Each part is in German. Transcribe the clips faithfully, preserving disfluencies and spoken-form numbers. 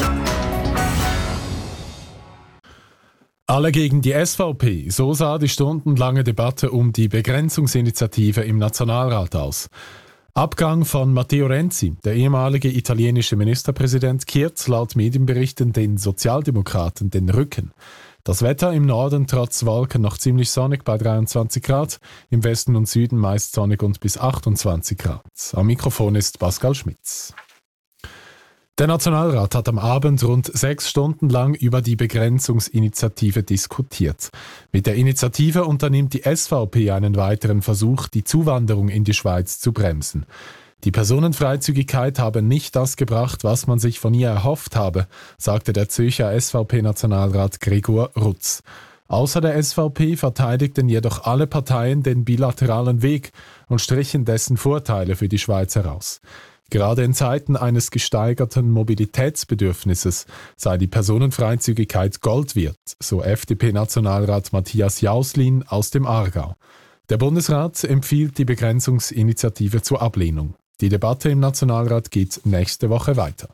Alle gegen die S V P, so sah die stundenlange Debatte um die Begrenzungsinitiative im Nationalrat aus. Abgang von Matteo Renzi, der ehemalige italienische Ministerpräsident, kehrt laut Medienberichten den Sozialdemokraten den Rücken. Das Wetter im Norden trotz Wolken noch ziemlich sonnig bei dreiundzwanzig Grad, im Westen und Süden meist sonnig und bis achtundzwanzig Grad. Am Mikrofon ist Pascal Schmitz. Der Nationalrat hat am Abend rund sechs Stunden lang über die Begrenzungsinitiative diskutiert. Mit der Initiative unternimmt die S V P einen weiteren Versuch, die Zuwanderung in die Schweiz zu bremsen. Die Personenfreizügigkeit habe nicht das gebracht, was man sich von ihr erhofft habe, sagte der Zürcher S V P-Nationalrat Gregor Rutz. Außer der S V P verteidigten jedoch alle Parteien den bilateralen Weg und strichen dessen Vorteile für die Schweiz heraus. Gerade in Zeiten eines gesteigerten Mobilitätsbedürfnisses sei die Personenfreizügigkeit Gold wert, so F D P-Nationalrat Matthias Jauslin aus dem Aargau. Der Bundesrat empfiehlt die Begrenzungsinitiative zur Ablehnung. Die Debatte im Nationalrat geht nächste Woche weiter.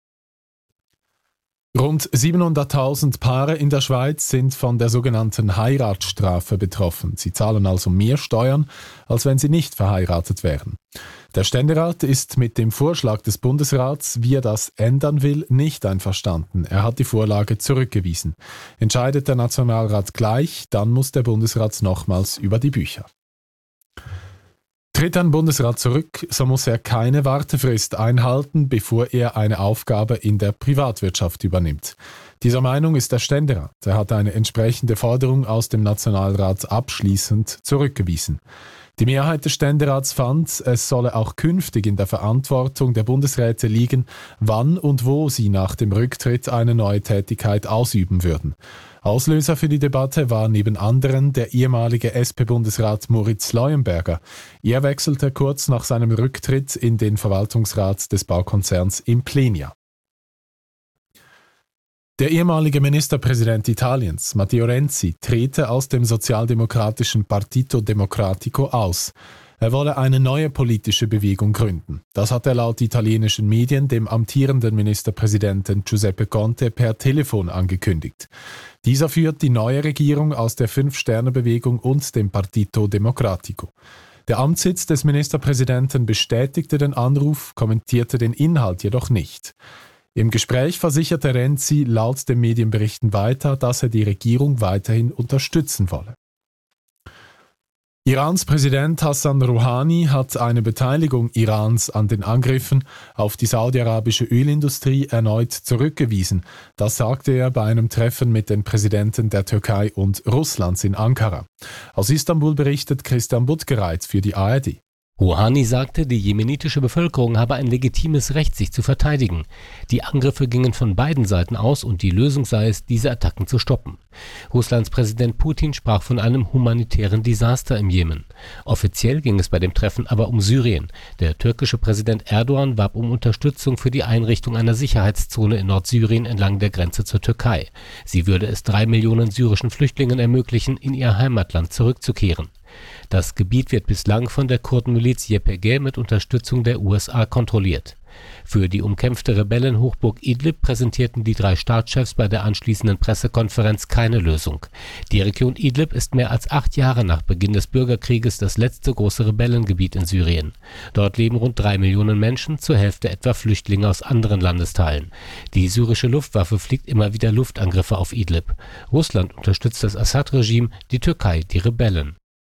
Rund siebenhunderttausend Paare in der Schweiz sind von der sogenannten Heiratsstrafe betroffen. Sie zahlen also mehr Steuern, als wenn sie nicht verheiratet wären. Der Ständerat ist mit dem Vorschlag des Bundesrats, wie er das ändern will, nicht einverstanden. Er hat die Vorlage zurückgewiesen. Entscheidet der Nationalrat gleich, dann muss der Bundesrat nochmals über die Bücher. Tritt ein Bundesrat zurück, so muss er keine Wartefrist einhalten, bevor er eine Aufgabe in der Privatwirtschaft übernimmt. Dieser Meinung ist der Ständerat. Er hat eine entsprechende Forderung aus dem Nationalrat abschließend zurückgewiesen. Die Mehrheit des Ständerats fand, es solle auch künftig in der Verantwortung der Bundesräte liegen, wann und wo sie nach dem Rücktritt eine neue Tätigkeit ausüben würden. Auslöser für die Debatte war neben anderen der ehemalige S P-Bundesrat Moritz Leuenberger. Er wechselte kurz nach seinem Rücktritt in den Verwaltungsrat des Baukonzerns Implenia. Der ehemalige Ministerpräsident Italiens, Matteo Renzi, trete aus dem sozialdemokratischen Partito Democratico aus. Er wolle eine neue politische Bewegung gründen. Das hat er laut italienischen Medien dem amtierenden Ministerpräsidenten Giuseppe Conte per Telefon angekündigt. Dieser führt die neue Regierung aus der Fünf-Sterne-Bewegung und dem Partito Democratico. Der Amtssitz des Ministerpräsidenten bestätigte den Anruf, kommentierte den Inhalt jedoch nicht. Im Gespräch versicherte Renzi laut den Medienberichten weiter, dass er die Regierung weiterhin unterstützen wolle. Irans Präsident Hassan Rouhani hat eine Beteiligung Irans an den Angriffen auf die saudi-arabische Ölindustrie erneut zurückgewiesen. Das sagte er bei einem Treffen mit den Präsidenten der Türkei und Russlands in Ankara. Aus Istanbul berichtet Christian Buttgereit für die A R D. Rouhani sagte, die jemenitische Bevölkerung habe ein legitimes Recht, sich zu verteidigen. Die Angriffe gingen von beiden Seiten aus und die Lösung sei es, diese Attacken zu stoppen. Russlands Präsident Putin sprach von einem humanitären Desaster im Jemen. Offiziell ging es bei dem Treffen aber um Syrien. Der türkische Präsident Erdogan warb um Unterstützung für die Einrichtung einer Sicherheitszone in Nordsyrien entlang der Grenze zur Türkei. Sie würde es drei Millionen syrischen Flüchtlingen ermöglichen, in ihr Heimatland zurückzukehren. Das Gebiet wird bislang von der Kurdenmiliz Y P G mit Unterstützung der U S A kontrolliert. Für die umkämpfte Rebellenhochburg Idlib präsentierten die drei Staatschefs bei der anschließenden Pressekonferenz keine Lösung. Die Region Idlib ist mehr als acht Jahre nach Beginn des Bürgerkrieges das letzte große Rebellengebiet in Syrien. Dort leben rund drei Millionen Menschen, zur Hälfte etwa Flüchtlinge aus anderen Landesteilen. Die syrische Luftwaffe fliegt immer wieder Luftangriffe auf Idlib. Russland unterstützt das Assad-Regime, die Türkei die Rebellen.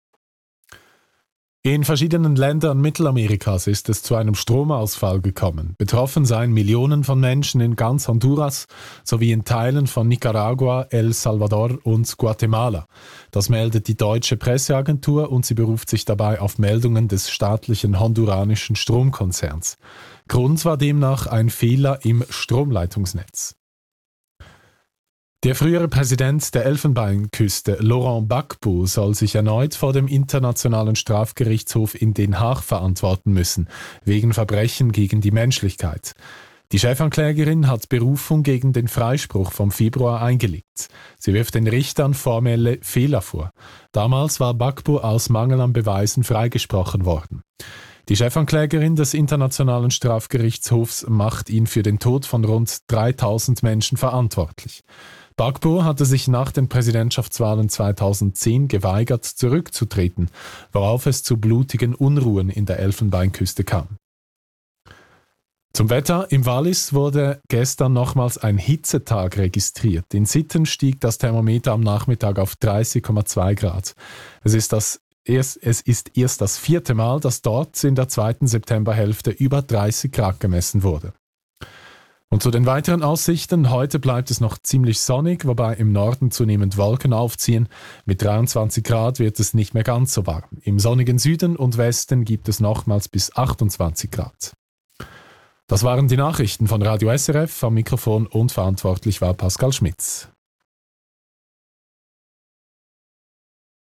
In verschiedenen Ländern Mittelamerikas ist es zu einem Stromausfall gekommen. Betroffen seien Millionen von Menschen in ganz Honduras sowie in Teilen von Nicaragua, El Salvador und Guatemala. Das meldet die deutsche Presseagentur und sie beruft sich dabei auf Meldungen des staatlichen honduranischen Stromkonzerns. Grund war demnach ein Fehler im Stromleitungsnetz. Der frühere Präsident der Elfenbeinküste, Laurent Gbagbo, soll sich erneut vor dem Internationalen Strafgerichtshof in Den Haag verantworten müssen, wegen Verbrechen gegen die Menschlichkeit. Die Chefanklägerin hat Berufung gegen den Freispruch vom Februar eingelegt. Sie wirft den Richtern formelle Fehler vor. Damals war Gbagbo aus Mangel an Beweisen freigesprochen worden. Die Chefanklägerin des Internationalen Strafgerichtshofs macht ihn für den Tod von rund dreitausend Menschen verantwortlich. Gbagbo hatte sich nach den Präsidentschaftswahlen zweitausendzehn geweigert, zurückzutreten, worauf es zu blutigen Unruhen in der Elfenbeinküste kam. Zum Wetter: Im Wallis wurde gestern nochmals ein Hitzetag registriert. In Sitten stieg das Thermometer am Nachmittag auf dreißig Komma zwei Grad. Es ist, das erst, es ist erst das vierte Mal, dass dort in der zweiten Septemberhälfte über dreißig Grad gemessen wurde. Und zu den weiteren Aussichten: Heute bleibt es noch ziemlich sonnig, wobei im Norden zunehmend Wolken aufziehen. Mit dreiundzwanzig Grad wird es nicht mehr ganz so warm. Im sonnigen Süden und Westen gibt es nochmals bis achtundzwanzig Grad. Das waren die Nachrichten von Radio S R F. Am Mikrofon und verantwortlich war Pascal Schmitz.